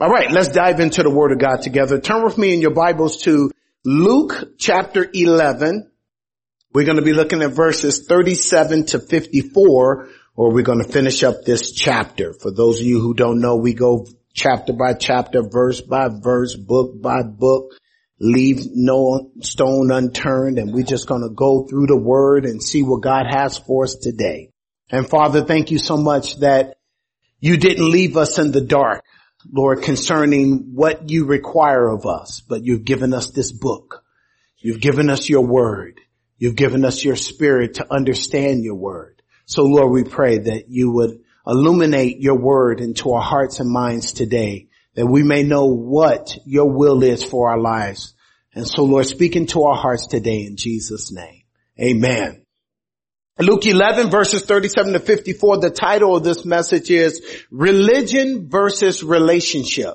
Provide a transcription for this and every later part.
All right, let's dive into the Word of God together. Turn with me in your Bibles to Luke chapter 11. We're going to be looking at verses 37 to 54, or we're going to finish up this chapter. For those of you who don't know, we go chapter by chapter, verse by verse, book by book, leave no stone unturned, and we're just going to go through the Word and see what God has for us today. And Father, thank you so much that you didn't leave us in the dark, Lord, concerning what you require of us, but you've given us this book. You've given us your word. You've given us your spirit to understand your word. So Lord, we pray that you would illuminate your word into our hearts and minds today, that we may know what your will is for our lives. And so Lord, speak into our hearts today in Jesus' name. Amen. Luke 11 verses 37 to 54, the title of this message is Religion versus Relationship.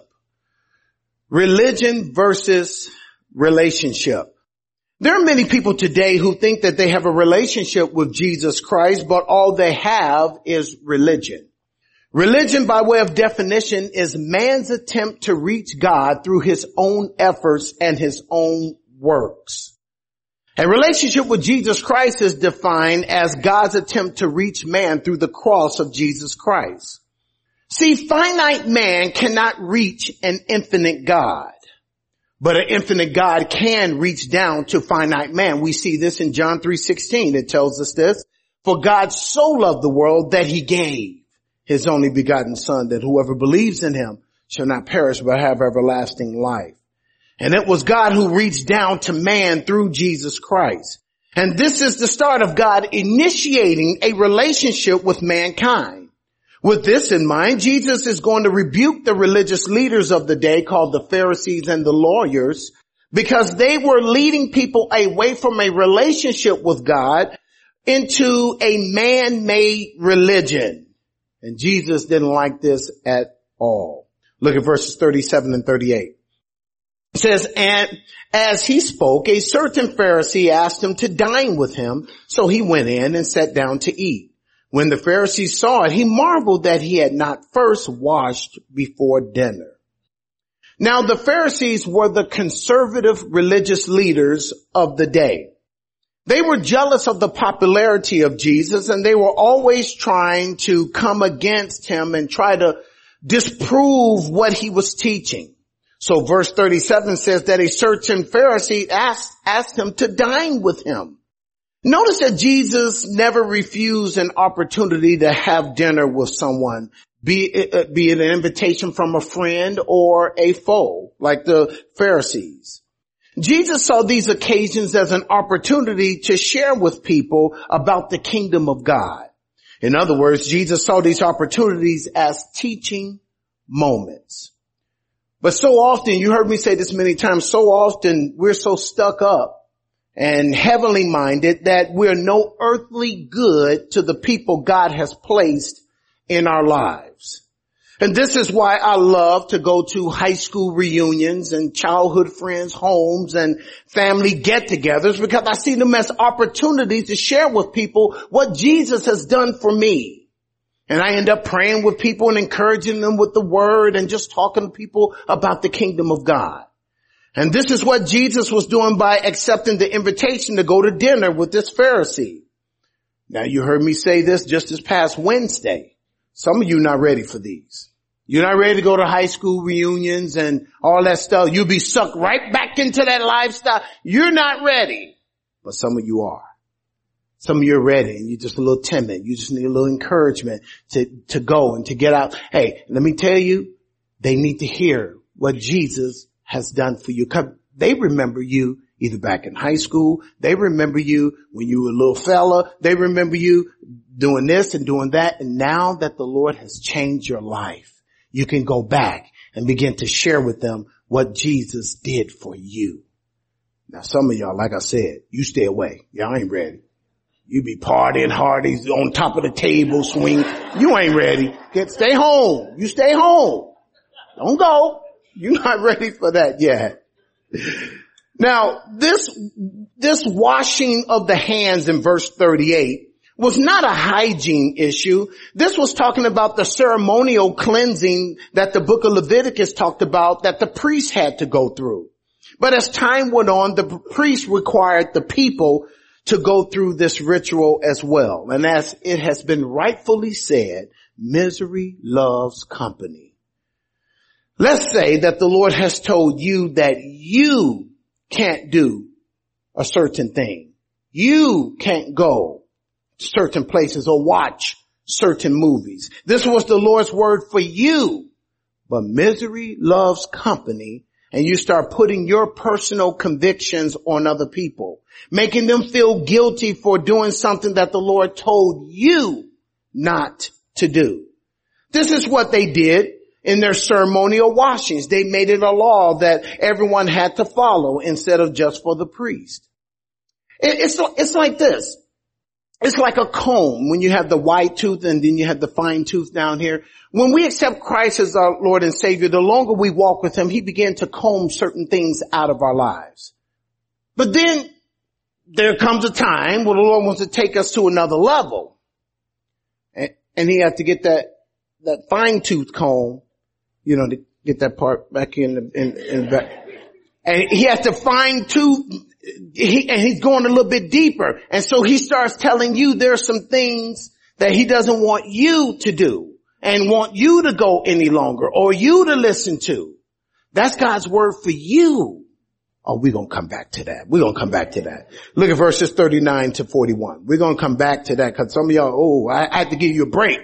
Religion versus relationship. There are many people today who think that they have a relationship with Jesus Christ, but all they have is religion. Religion, by way of definition, is man's attempt to reach God through his own efforts and his own works. A relationship with Jesus Christ is defined as God's attempt to reach man through the cross of Jesus Christ. See, finite man cannot reach an infinite God, but an infinite God can reach down to finite man. We see this in John 3:16. It tells us this: for God so loved the world that he gave his only begotten son, that whoever believes in him shall not perish but have everlasting life. And it was God who reached down to man through Jesus Christ. And this is the start of God initiating a relationship with mankind. With this in mind, Jesus is going to rebuke the religious leaders of the day, called the Pharisees and the lawyers, because they were leading people away from a relationship with God into a man-made religion. And Jesus didn't like this at all. Look at verses 37 and 38. It says, and as he spoke, a certain Pharisee asked him to dine with him. So he went in and sat down to eat. When the Pharisee saw it, he marveled that he had not first washed before dinner. Now the Pharisees were the conservative religious leaders of the day. They were jealous of the popularity of Jesus, and they were always trying to come against him and try to disprove what he was teaching. So verse 37 says that a certain Pharisee asked him to dine with him. Notice that Jesus never refused an opportunity to have dinner with someone, be it an invitation from a friend or a foe, like the Pharisees. Jesus saw these occasions as an opportunity to share with people about the kingdom of God. In other words, Jesus saw these opportunities as teaching moments. But so often, you heard me say this many times, so often we're so stuck up and heavenly minded that we're no earthly good to the people God has placed in our lives. And this is why I love to go to high school reunions and childhood friends' homes and family get-togethers, because I see them as opportunities to share with people what Jesus has done for me. And I end up praying with people and encouraging them with the word and just talking to people about the kingdom of God. And this is what Jesus was doing by accepting the invitation to go to dinner with this Pharisee. Now you heard me say this just this past Wednesday. Some of you not ready for these. You're not ready to go to high school reunions and all that stuff. You'll be sucked right back into that lifestyle. You're not ready. But some of you are. Some of you are ready and you're just a little timid. You just need a little encouragement to go and to get out. Hey, let me tell you, they need to hear what Jesus has done for you. 'Cause they remember you either back in high school. They remember you when you were a little fella. They remember you doing this and doing that. And now that the Lord has changed your life, you can go back and begin to share with them what Jesus did for you. Now some of y'all, like I said, you stay away. Y'all ain't ready. You be partying hard on top of the table swing. You ain't ready. Stay home. You stay home. Don't go. You're not ready for that yet. Now, this washing of the hands in verse 38 was not a hygiene issue. This was talking about the ceremonial cleansing that the book of Leviticus talked about that the priests had to go through. But as time went on, the priests required the people to go through this ritual as well. And as it has been rightfully said, misery loves company. Let's say that the Lord has told you that you can't do a certain thing. You can't go certain places or watch certain movies. This was the Lord's word for you. But misery loves company, and you start putting your personal convictions on other people, making them feel guilty for doing something that the Lord told you not to do. This is what they did in their ceremonial washings. They made it a law that everyone had to follow instead of just for the priest. It's like this. It's like a comb when you have the white tooth and then you have the fine tooth down here. When we accept Christ as our Lord and Savior, the longer we walk with Him, He began to comb certain things out of our lives. But then there comes a time where the Lord wants to take us to another level. And He has to get that fine tooth comb, to get that part back in the back. And He has to fine tooth. And He's going a little bit deeper. And so He starts telling you there are some things that He doesn't want you to do and want you to go any longer or you to listen to. That's God's word for you. Oh, we're going to come back to that. We're going to come back to that. Look at verses 39 to 41. We're going to come back to that because some of y'all, I had to give you a break.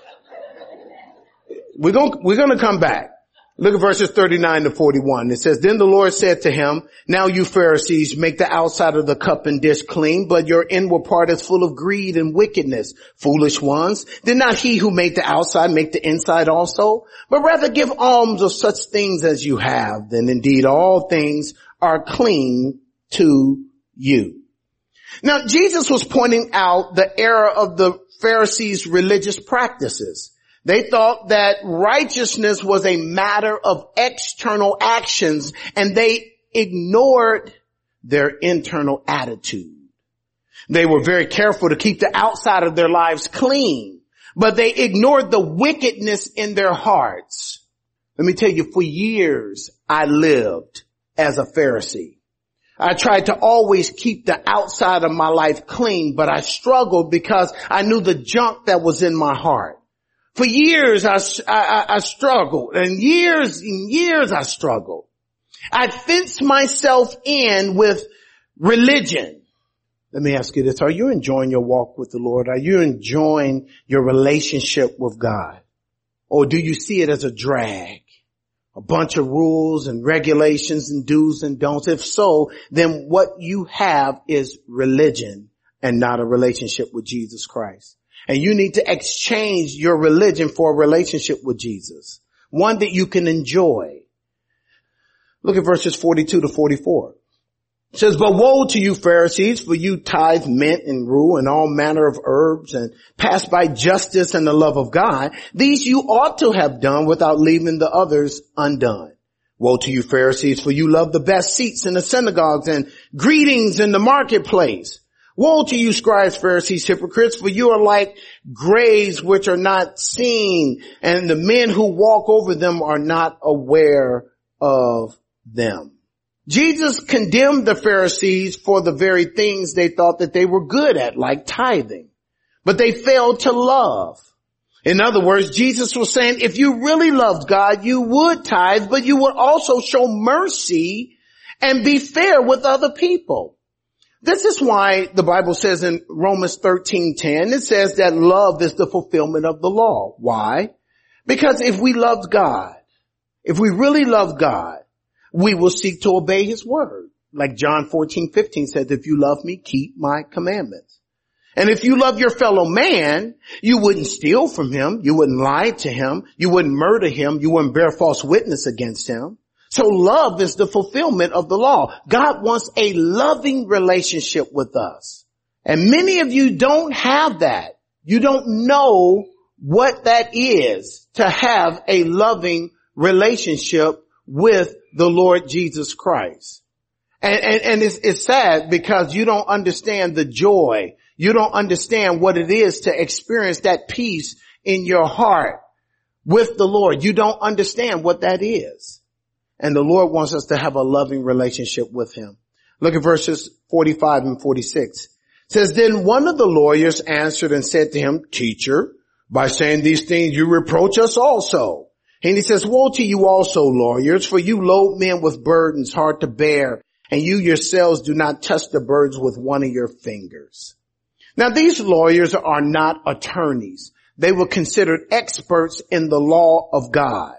We're going to come back. Look at verses 39 to 41. It says, Then the Lord said to him, Now you Pharisees make the outside of the cup and dish clean, but your inward part is full of greed and wickedness. Foolish ones, did not He who made the outside make the inside also? But rather give alms of such things as you have, then indeed all things are clean to you. Now Jesus was pointing out the error of the Pharisees' religious practices. They thought that righteousness was a matter of external actions, and they ignored their internal attitude. They were very careful to keep the outside of their lives clean, but they ignored the wickedness in their hearts. Let me tell you, for years I lived as a Pharisee. I tried to always keep the outside of my life clean, but I struggled because I knew the junk that was in my heart. For years I struggled, and years I struggled. I fenced myself in with religion. Let me ask you this. Are you enjoying your walk with the Lord? Are you enjoying your relationship with God? Or do you see it as a drag? A bunch of rules and regulations and do's and don'ts? If so, then what you have is religion and not a relationship with Jesus Christ. And you need to exchange your religion for a relationship with Jesus, one that you can enjoy. Look at verses 42 to 44. It says, But woe to you, Pharisees, for you tithe mint and rue and all manner of herbs and pass by justice and the love of God. These you ought to have done without leaving the others undone. Woe to you, Pharisees, for you love the best seats in the synagogues and greetings in the marketplace. Woe to you, scribes, Pharisees, hypocrites, for you are like graves which are not seen, and the men who walk over them are not aware of them. Jesus condemned the Pharisees for the very things they thought that they were good at, like tithing, but they failed to love. In other words, Jesus was saying, if you really loved God, you would tithe, but you would also show mercy and be fair with other people. This is why the Bible says in Romans 13:10, it says that love is the fulfillment of the law. Why? Because if we loved God, if we really love God, we will seek to obey His word. Like John 14:15 says, if you love me, keep my commandments. And if you love your fellow man, you wouldn't steal from him, you wouldn't lie to him, you wouldn't murder him, you wouldn't bear false witness against him. So love is the fulfillment of the law. God wants a loving relationship with us. And many of you don't have that. You don't know what that is to have a loving relationship with the Lord Jesus Christ. And it's sad because you don't understand the joy. You don't understand what it is to experience that peace in your heart with the Lord. You don't understand what that is. And the Lord wants us to have a loving relationship with him. Look at verses 45 and 46. It says, then one of the lawyers answered and said to him, teacher, by saying these things you reproach us also. And he says, woe to you also, lawyers, for you load men with burdens hard to bear, and you yourselves do not touch the burdens with one of your fingers. Now these lawyers are not attorneys. They were considered experts in the law of God.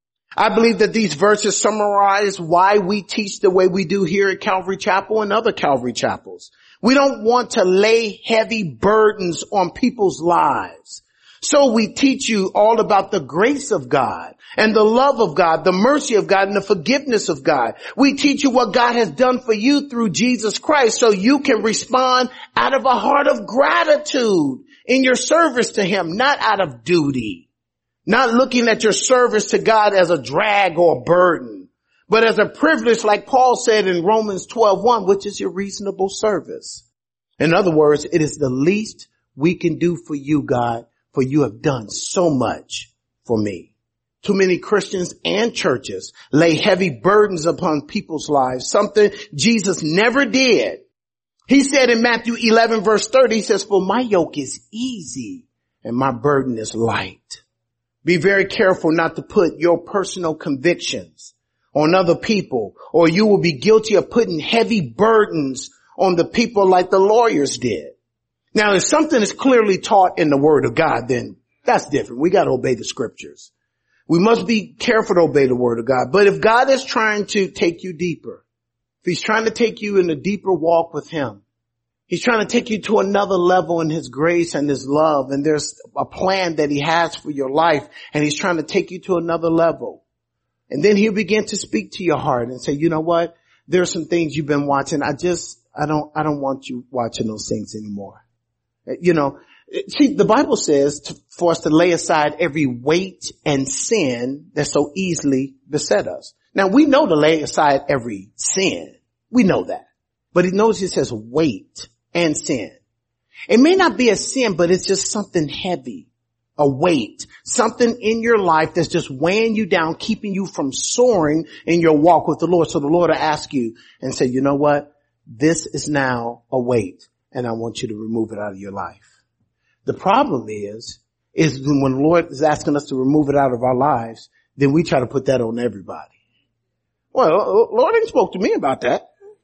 I believe that these verses summarize why we teach the way we do here at Calvary Chapel and other Calvary Chapels. We don't want to lay heavy burdens on people's lives. So we teach you all about the grace of God and the love of God, the mercy of God and the forgiveness of God. We teach you what God has done for you through Jesus Christ so you can respond out of a heart of gratitude in your service to him, not out of duty. Not looking at your service to God as a drag or a burden, but as a privilege, like Paul said in Romans 12:1, which is your reasonable service. In other words, it is the least we can do for you, God, for you have done so much for me. Too many Christians and churches lay heavy burdens upon people's lives, something Jesus never did. He said in Matthew 11 verse 30, he says, for my yoke is easy and my burden is light. Be very careful not to put your personal convictions on other people, or you will be guilty of putting heavy burdens on the people like the lawyers did. Now, if something is clearly taught in the Word of God, then that's different. We got to obey the scriptures. We must be careful to obey the Word of God. But if God is trying to take you deeper, if he's trying to take you in a deeper walk with him, he's trying to take you to another level in his grace and his love. And there's a plan that he has for your life. And he's trying to take you to another level. And then he'll begin to speak to your heart and say, you know what? There's some things you've been watching. I don't want you watching those things anymore. You know, see, the Bible says for us to lay aside every weight and sin that so easily beset us. Now we know to lay aside every sin. We know that. But he knows, he says weight and sin. It may not be a sin, but it's just something heavy, a weight, something in your life that's just weighing you down, keeping you from soaring in your walk with the Lord. So the Lord will ask you and say, you know what? This is now a weight and I want you to remove it out of your life. The problem is when the Lord is asking us to remove it out of our lives, then we try to put that on everybody. Well, Lord ain't spoke to me about that.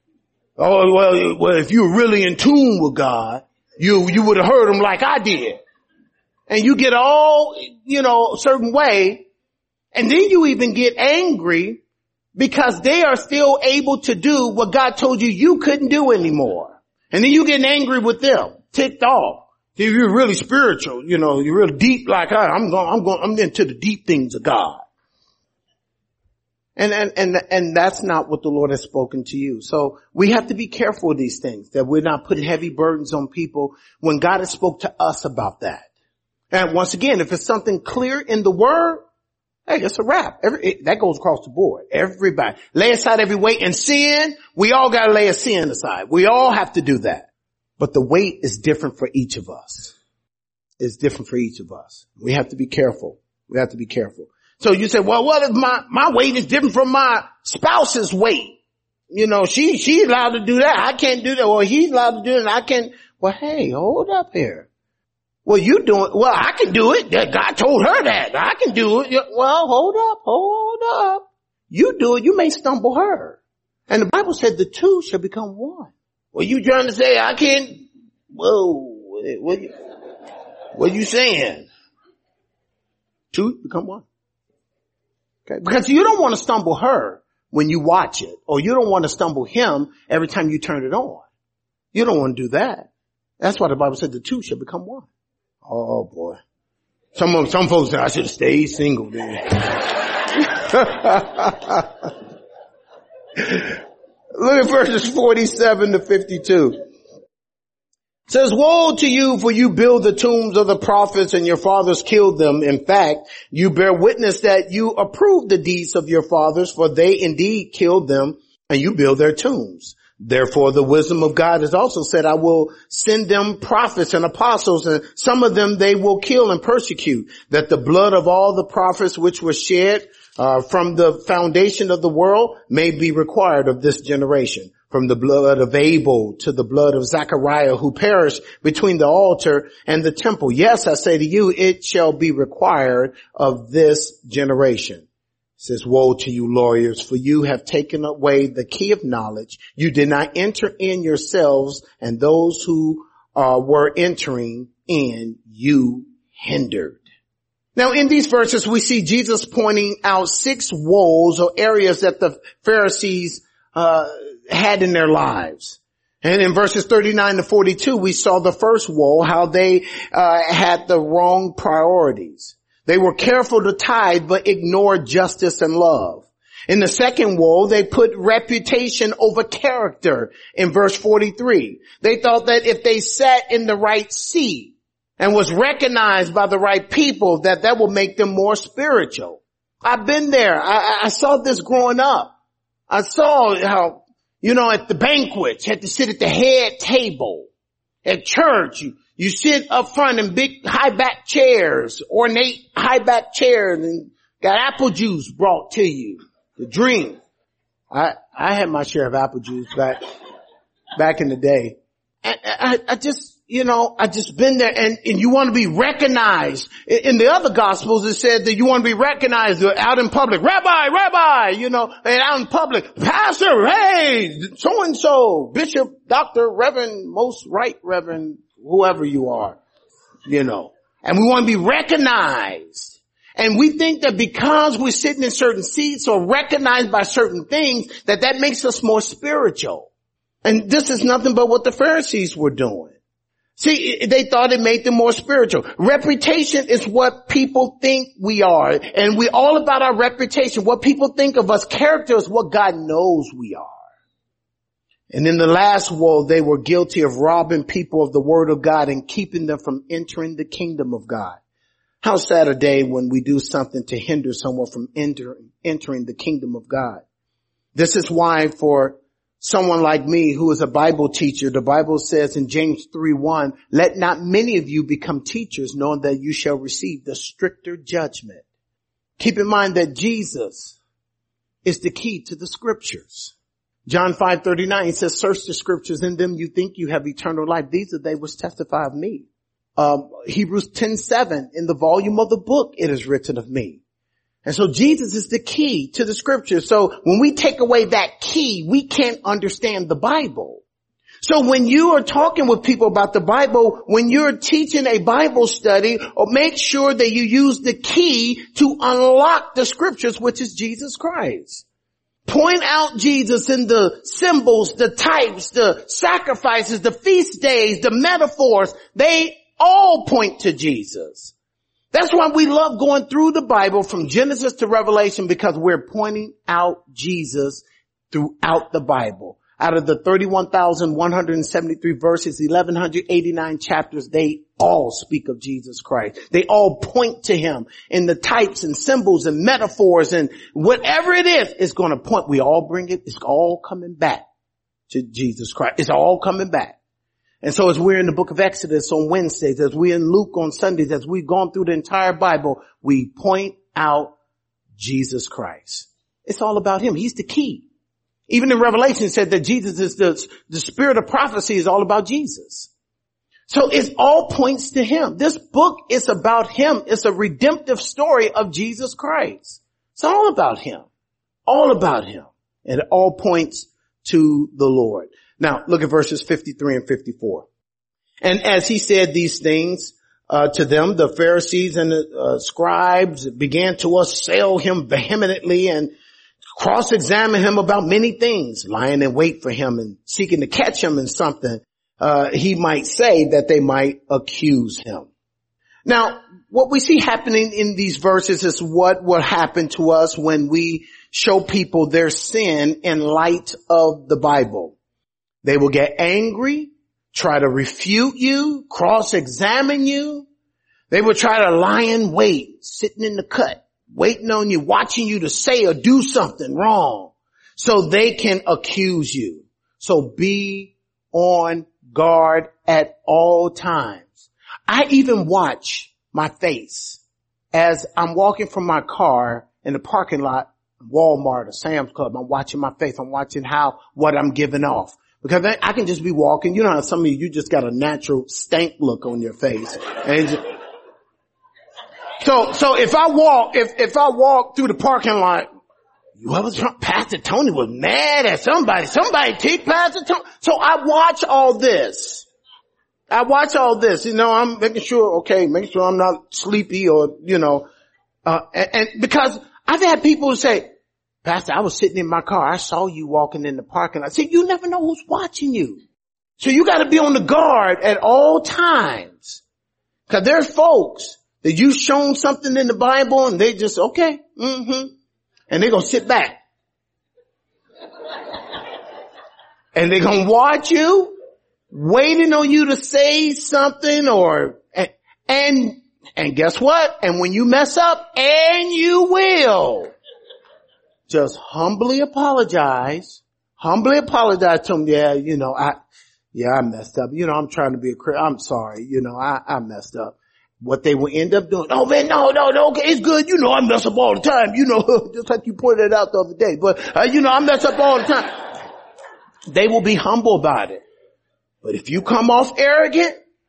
Oh, well, if you're really in tune with God, you would have heard him like I did. And you get all, a certain way. And then you even get angry because they are still able to do what God told you couldn't do anymore. And then you get angry with them, ticked off. If you're really spiritual, you're real deep like I'm into the deep things of God. And that's not what the Lord has spoken to you. So we have to be careful of these things, that we're not putting heavy burdens on people when God has spoke to us about that. And once again, if it's something clear in the Word, hey, it's a wrap. That goes across the board. Everybody. Lay aside every weight and sin. We all gotta lay a sin aside. We all have to do that. But the weight is different for each of us. It's different for each of us. We have to be careful. We have to be careful. So you say, well, what if my weight is different from my spouse's weight? She's allowed to do that. I can't do that. Or he's allowed to do it and I can't. Well, hey, hold up here. Well, I can do it. God told her that. I can do it. Well, hold up. You do it, you may stumble her. And the Bible said the two shall become one. Well, you trying to say I can't? Whoa, what you saying? Two become one. Okay, because you don't want to stumble her when you watch it, or you don't want to stumble him every time you turn it on. You don't want to do that. That's why the Bible said the two shall become one. Oh boy. Some folks say I should have stayed single then. Look at verses 47 to 52. It says, woe to you, for you build the tombs of the prophets and your fathers killed them. In fact, you bear witness that you approve the deeds of your fathers, for they indeed killed them and you build their tombs. Therefore, the wisdom of God has also said, I will send them prophets and apostles, and some of them they will kill and persecute, that the blood of all the prophets which were shed from the foundation of the world may be required of this generation. From the blood of Abel to the blood of Zechariah, who perished between the altar and the temple. Yes, I say to you, it shall be required of this generation. It says, woe to you lawyers, for you have taken away the key of knowledge. You did not enter in yourselves, and those who were entering in you hindered. Now in these verses we see Jesus pointing out 6 woes or areas that the Pharisees had in their lives. And in verses 39 to 42 we saw the first woe, how they had the wrong priorities. They were careful to tithe but ignored justice and love. In the second woe, they put reputation over character in verse 43. They thought that if they sat in the right seat and was recognized by the right people, that would make them more spiritual. I've been there. I saw this growing up. I saw how, at the banquets, you had to sit at the head table. At church, you sit up front in big high back chairs, ornate high back chairs, and got apple juice brought to you to drink. I had my share of apple juice back in the day. I just been there, and you want to be recognized. In the other gospels it said that you want to be recognized out in public. Rabbi, and out in public. Pastor, hey, so and so, bishop, doctor, reverend, most right reverend, whoever you are, and we want to be recognized. And we think that because we're sitting in certain seats or recognized by certain things, that makes us more spiritual. And this is nothing but what the Pharisees were doing. See, they thought it made them more spiritual. Reputation is what people think we are. And we're all about our reputation. What people think of us. Character is what God knows we are. And in the last woe, they were guilty of robbing people of the word of God and keeping them from entering the kingdom of God. How sad a day when we do something to hinder someone from entering the kingdom of God. This is why for someone like me who is a Bible teacher, the Bible says in James 3:1, let not many of you become teachers, knowing that you shall receive the stricter judgment. Keep in mind that Jesus is the key to the scriptures. John 5:39, it says, search the scriptures, in them you think you have eternal life. These are they which testify of me. Hebrews 10:7, in the volume of the book it is written of me. And so Jesus is the key to the scripture. So when we take away that key, we can't understand the Bible. So when you are talking with people about the Bible, when you're teaching a Bible study, or make sure that you use the key to unlock the scriptures, which is Jesus Christ. Point out Jesus in the symbols, the types, the sacrifices, the feast days, the metaphors. They all point to Jesus. That's why we love going through the Bible from Genesis to Revelation, because we're pointing out Jesus throughout the Bible. Out of the 31,173 verses, 1,189 chapters, they all speak of Jesus Christ. They all point to him in the types and symbols and metaphors, and whatever it is, it's going to point. We all bring it. It's all coming back to Jesus Christ. It's all coming back. And so as we're in the book of Exodus on Wednesdays, as we're in Luke on Sundays, as we've gone through the entire Bible, we point out Jesus Christ. It's all about him. He's the key. Even in Revelation it said that Jesus is the spirit of prophecy is all about Jesus. So it all points to him. This book is about him. It's a redemptive story of Jesus Christ. It's all about him. All about him. And it all points to the Lord. Now, look at verses 53 and 54. And as he said these things to them, the Pharisees and the scribes began to assail him vehemently and cross-examine him about many things, lying in wait for him and seeking to catch him in something he might say, that they might accuse him. Now, what we see happening in these verses is what will happen to us when we show people their sin in light of the Bible. They will get angry, try to refute you, cross-examine you. They will try to lie in wait, sitting in the cut, waiting on you, watching you to say or do something wrong so they can accuse you, So be on guard at all times. I even watch my face as I'm walking from my car in the parking lot, Walmart or Sam's Club. I'm watching my face. I'm watching what I'm giving off. Because I can just be walking. You know how some of you just got a natural stank look on your face. And so if I walk through the parking lot, Pastor Tony was mad at somebody. Somebody kicked Pastor Tony. So I watch all this. I'm making sure I'm not sleepy or, and because I've had people say, Pastor, I was sitting in my car. I saw you walking in the parking lot. See, you never know who's watching you. So you got to be on the guard at all times. Because there's folks that you've shown something in the Bible and they just, and they're going to sit back. And they're going to watch you, waiting on you to say something and guess what? And when you mess up, and you will, just humbly apologize to them. I messed up. I messed up. I'm sorry. I messed up. What they will end up doing, oh man, no, okay, it's good. I mess up all the time. Just like you pointed out the other day. But, I mess up all the time. They will be humble about it. But if you come off arrogant,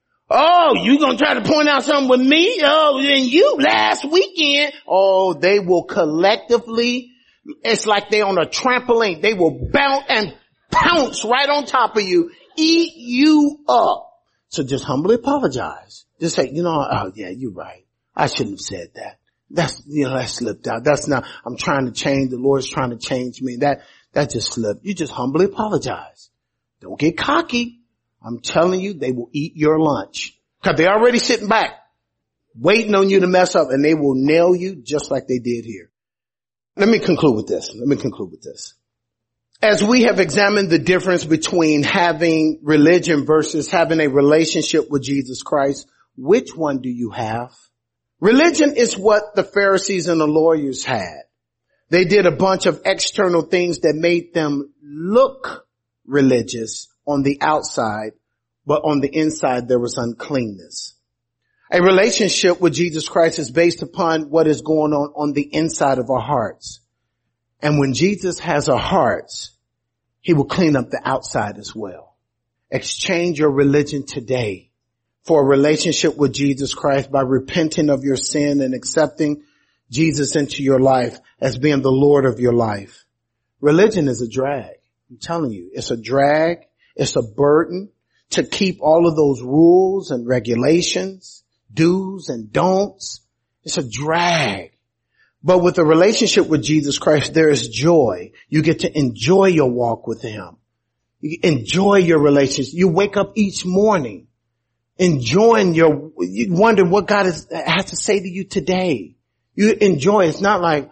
you gonna try to point out something with me? Oh, then you last weekend. Oh, they will collectively, it's like they're on a trampoline. They will bounce and pounce right on top of you, eat you up. So just humbly apologize. Just say, oh yeah, you're right. I shouldn't have said that. That slipped out. That's not, I'm trying to change. The Lord's trying to change me. That just slipped. You just humbly apologize. Don't get cocky. I'm telling you, they will eat your lunch. Cause they're already sitting back, waiting on you to mess up, and they will nail you just like they did here. Let me conclude with this. As we have examined the difference between having religion versus having a relationship with Jesus Christ, which one do you have? Religion is what the Pharisees and the lawyers had. They did a bunch of external things that made them look religious on the outside, but on the inside there was uncleanness. A relationship with Jesus Christ is based upon what is going on the inside of our hearts. And when Jesus has our hearts, he will clean up the outside as well. Exchange your religion today for a relationship with Jesus Christ by repenting of your sin and accepting Jesus into your life as being the Lord of your life. Religion is a drag. I'm telling you, it's a drag. It's a burden to keep all of those rules and regulations, do's and don'ts. It's a drag. But with a relationship with Jesus Christ, there is joy. You get to enjoy your walk with him. You enjoy your relationship. You wake up each morning enjoying you wonder what God has to say to you today. You enjoy. It's not like,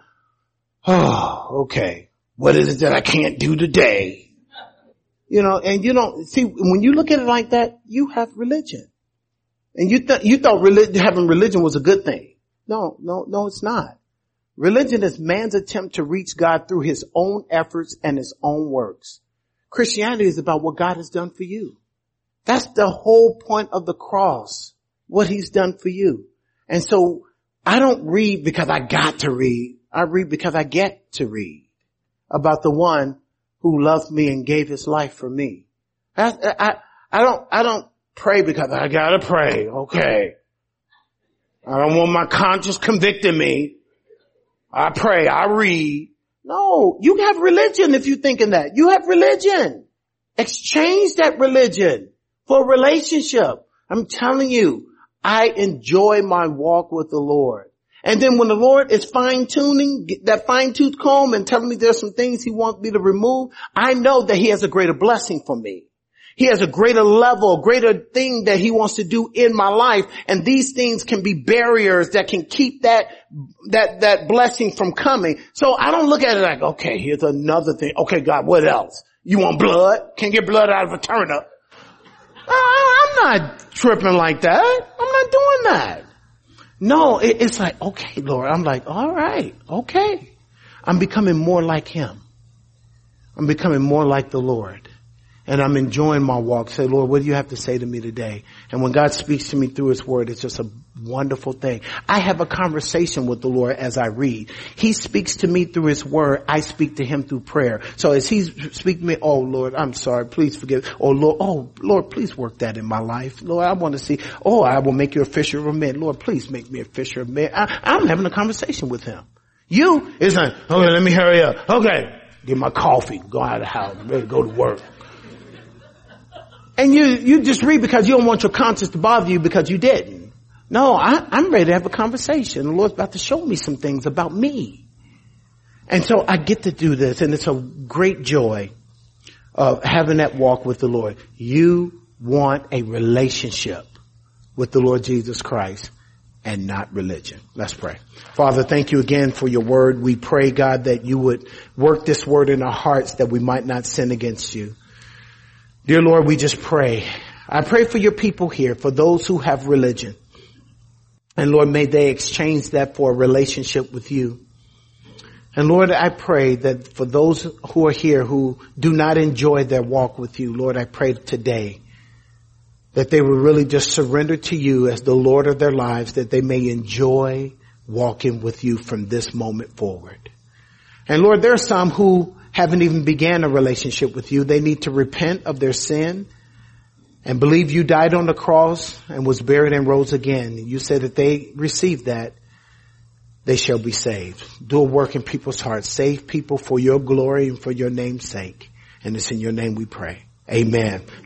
oh, okay, what is it that I can't do today? And you don't see, when you look at it like that, you have religion. And you thought having religion was a good thing. No, it's not. Religion is man's attempt to reach God through his own efforts and his own works. Christianity is about what God has done for you. That's the whole point of the cross, what he's done for you. And so I don't read because I got to read. I read because I get to read about the one who loved me and gave his life for me. I don't pray because I gotta pray. Okay. I don't want my conscience convicting me. I pray, I read. No, you have religion if you're thinking that. You have religion. Exchange that religion for a relationship. I'm telling you, I enjoy my walk with the Lord. And then when the Lord is fine-tuning, that fine-tooth comb and telling me there's some things he wants me to remove, I know that he has a greater blessing for me. He has a greater level, a greater thing that he wants to do in my life. And these things can be barriers that can keep that blessing from coming. So I don't look at it like, okay, here's another thing. Okay, God, what else? You want blood? Can't get blood out of a turnip. I'm not tripping like that. I'm not doing that. No, it's like, okay, Lord. I'm like, all right, okay. I'm becoming more like him. I'm becoming more like the Lord. and I'm enjoying my walk, say, Lord, what do you have to say to me today? And when God speaks to me through his word, it's just a wonderful thing. I have a conversation with the Lord as I read. He speaks to me through his word. I speak to him through prayer. So as he speaks to me, oh Lord, I'm sorry, please forgive. Oh Lord, please work that in my life. Lord, I want to see, I will make you a fisher of men. Lord, please make me a fisher of men. I'm having a conversation with him. You is like, okay, let me hurry up. Okay, get my coffee, go out of the house, I'm ready to go to work. And you just read because you don't want your conscience to bother you because you didn't. No, I'm ready to have a conversation. The Lord's about to show me some things about me. And so I get to do this, and it's a great joy of having that walk with the Lord. You want a relationship with the Lord Jesus Christ and not religion. Let's pray. Father, thank you again for your word. We pray, God, that you would work this word in our hearts that we might not sin against you. Dear Lord, we just pray. I pray for your people here, for those who have religion. And Lord, may they exchange that for a relationship with you. And Lord, I pray that for those who are here who do not enjoy their walk with you, Lord, I pray today that they will really just surrender to you as the Lord of their lives, that they may enjoy walking with you from this moment forward. And Lord, there are some who haven't even began a relationship with you. They need to repent of their sin and believe you died on the cross and was buried and rose again. You said that they receive that, they shall be saved. Do a work in people's hearts. Save people for your glory and for your name's sake. And it's in your name we pray. Amen.